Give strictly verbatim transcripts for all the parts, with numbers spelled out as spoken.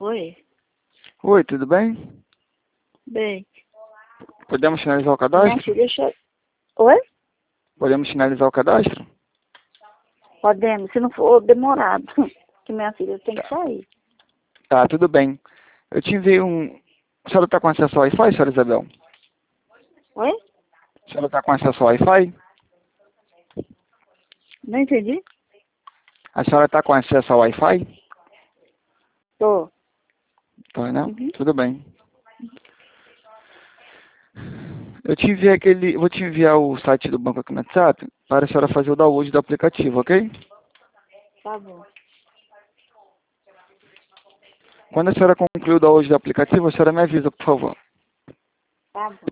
Oi, Oi, tudo bem? bem. Podemos finalizar o Minha cadastro? filha, deixa eu... Oi? Podemos finalizar o cadastro? Podemos, se não for demorado, que minha filha tem que Tá, sair. tá, tudo bem. Eu te enviei um... A senhora está com acesso ao Wi-Fi, senhora Isabel? Oi? A senhora está com acesso ao Wi-Fi? Não entendi? A senhora está com acesso ao Wi-Fi? Tô. Tá, né? Uhum. Tudo bem. Eu te enviei aquele... Vou te enviar o site do banco aqui no WhatsApp para a senhora fazer o download do aplicativo, ok? Tá bom. Quando a senhora concluir o download do aplicativo, a senhora me avisa, por favor. Tá bom.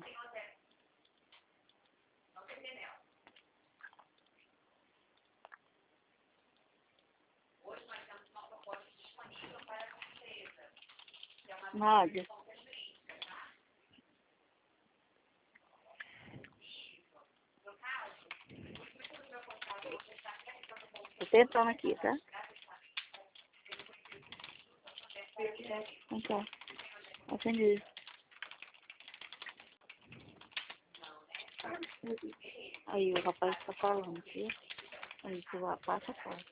Nádia, tô tentando aqui, tá? Então tá. Atendi. Aí o rapaz tá falando aqui. Aí tu lá, passa, passa.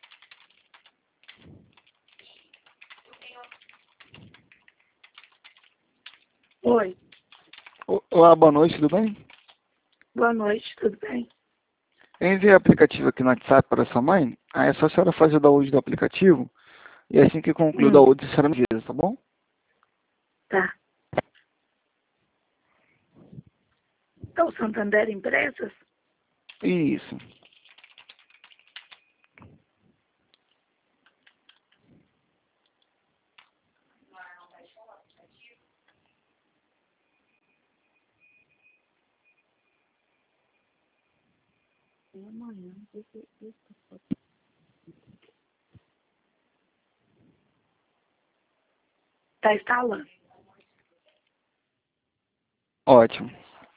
Oi, O- Olá, boa noite, tudo bem? boa noite, tudo bem? Eu enviei o aplicativo aqui no WhatsApp para sua mãe. Aí é só a senhora fazer o download do aplicativo. E assim que concluir o Hum, download, a senhora me avisa, tá bom? tá. É o Santander Empresas? Isso. É amanhã. Deixa, deixa. Tá instalando. Ótimo.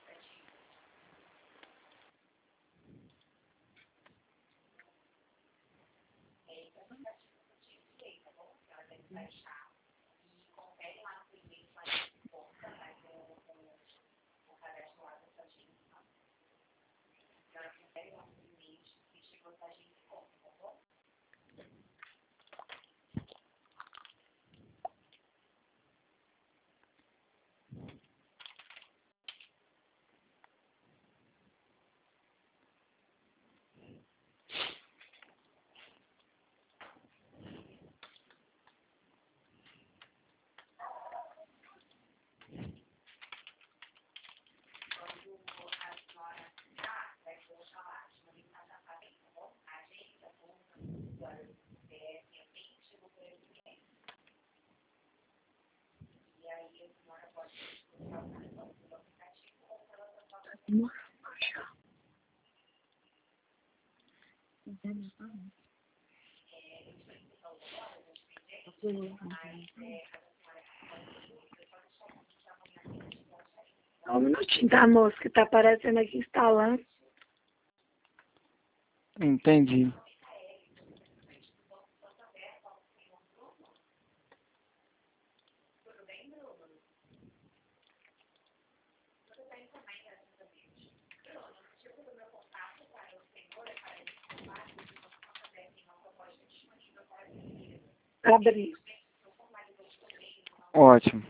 Nossa, só um minutinho, tá, moça, que tá aparecendo aqui instalando. Entendi. Abriu. Ótimo.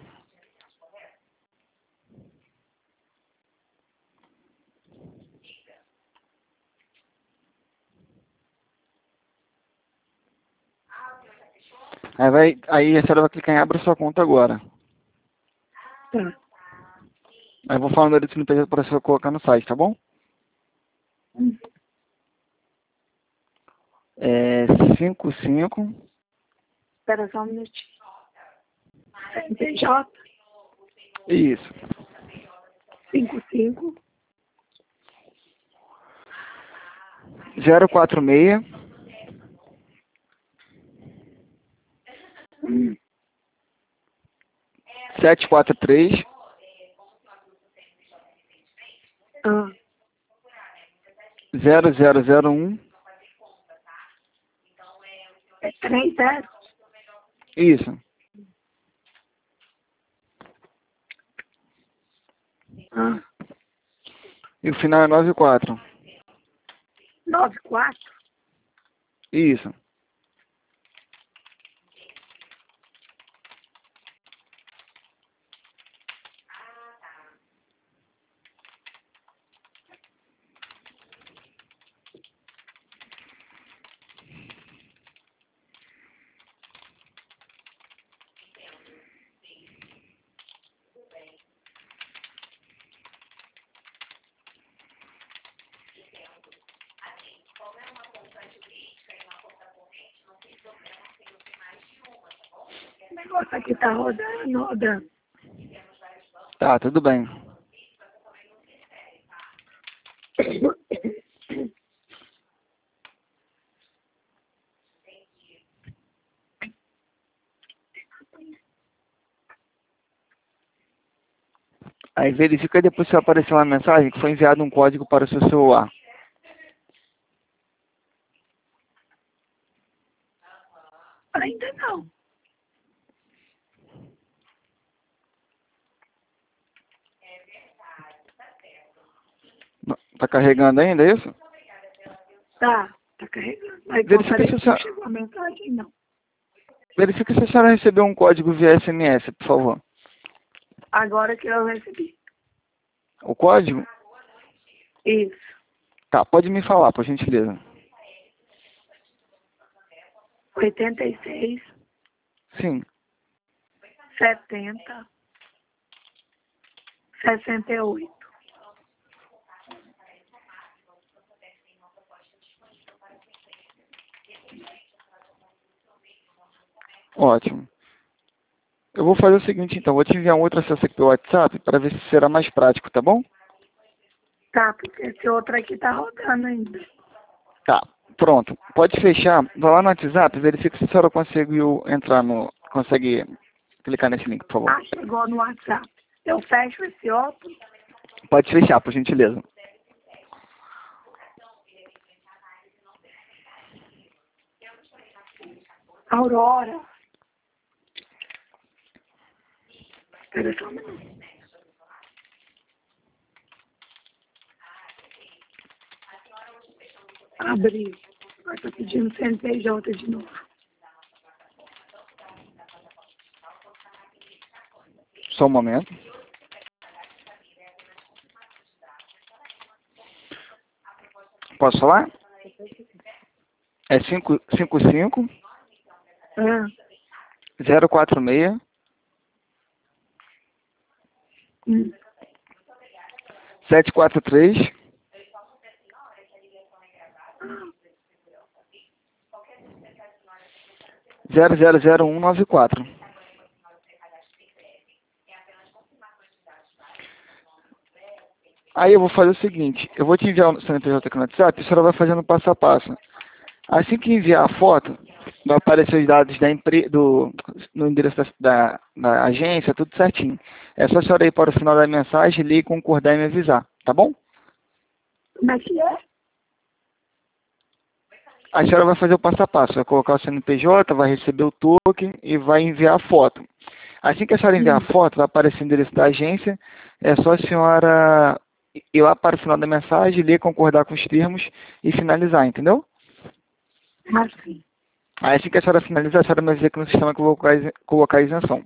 Aí, vai, aí a senhora vai clicar em Abra sua conta agora. Tá. Aí eu vou falar o número de C N P J para a senhora colocar no site, tá bom? Hum. É cinco cinco. Espera só um minutinho. C N P J Isso. cinco cinco zero quatro seis. hum, sete quatro três. ah, zero zero zero um. é três zero. Isso. Ah, E o final é nove quatro. nove quatro? Isso. O negócio aqui tá rodando, rodando. Tá, tudo bem. Aí verifica depois se aparecer uma mensagem que foi enviado um código para o seu celular. Ainda não. Não- Tá carregando ainda, é isso? Tá, tá carregando. Mas Verifica parece se, a que não senhora- chegou a mensagem, não. verifica se a senhora recebeu um código via S M S, por favor. Agora que eu recebi. O código? Isso. Tá, pode me falar, por gentileza. oitenta e seis, Sim. setenta, sessenta e oito. Ótimo. Eu vou fazer o seguinte, então. Vou te enviar um outro acesso aqui pelo WhatsApp para ver se será mais prático, tá bom? Tá, porque esse outro aqui tá rodando ainda. Tá, pronto. Pode fechar. Vai lá no WhatsApp, verifica se a senhora conseguiu entrar no... Consegue clicar nesse link, por favor. Ah, chegou no WhatsApp. Eu fecho esse outro. Pode fechar, por gentileza. Aurora. Espera só um minuto. Abrir. Agora tô pedindo C N P J de novo. Só um momento. Posso falar? É cinco cinco cinco, Ah, zero quatro seis, hum. sete quatro três, zero zero zero um nove quatro. Aí eu vou fazer o seguinte, eu vou te enviar o C N P J aqui no WhatsApp, a senhora vai fazendo passo a passo. Assim que enviar a foto, vai aparecer os dados da empre... do no endereço da, da, da agência, tudo certinho. É só a senhora ir para o final da mensagem, ler, concordar e me avisar, tá bom? Como é que é? A senhora vai fazer o passo a passo, vai colocar o C N P J, vai receber o token e vai enviar a foto. Assim que a senhora enviar a foto, vai aparecer o endereço da agência, é só a senhora ir lá para o final da mensagem, ler, concordar com os termos e finalizar, entendeu? Assim. Aí assim que a senhora finalizar, a senhora vai dizer que no sistema que eu vou colocar isen- colocar a isenção.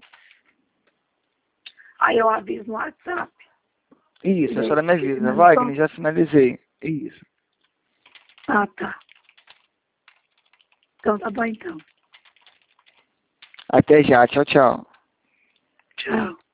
Aí eu aviso no WhatsApp. Isso, a senhora me avisa. Finalizou? Wagner, já finalizei. Isso. Ah, tá. Então tá bom então. Até já. Tchau, tchau. Tchau.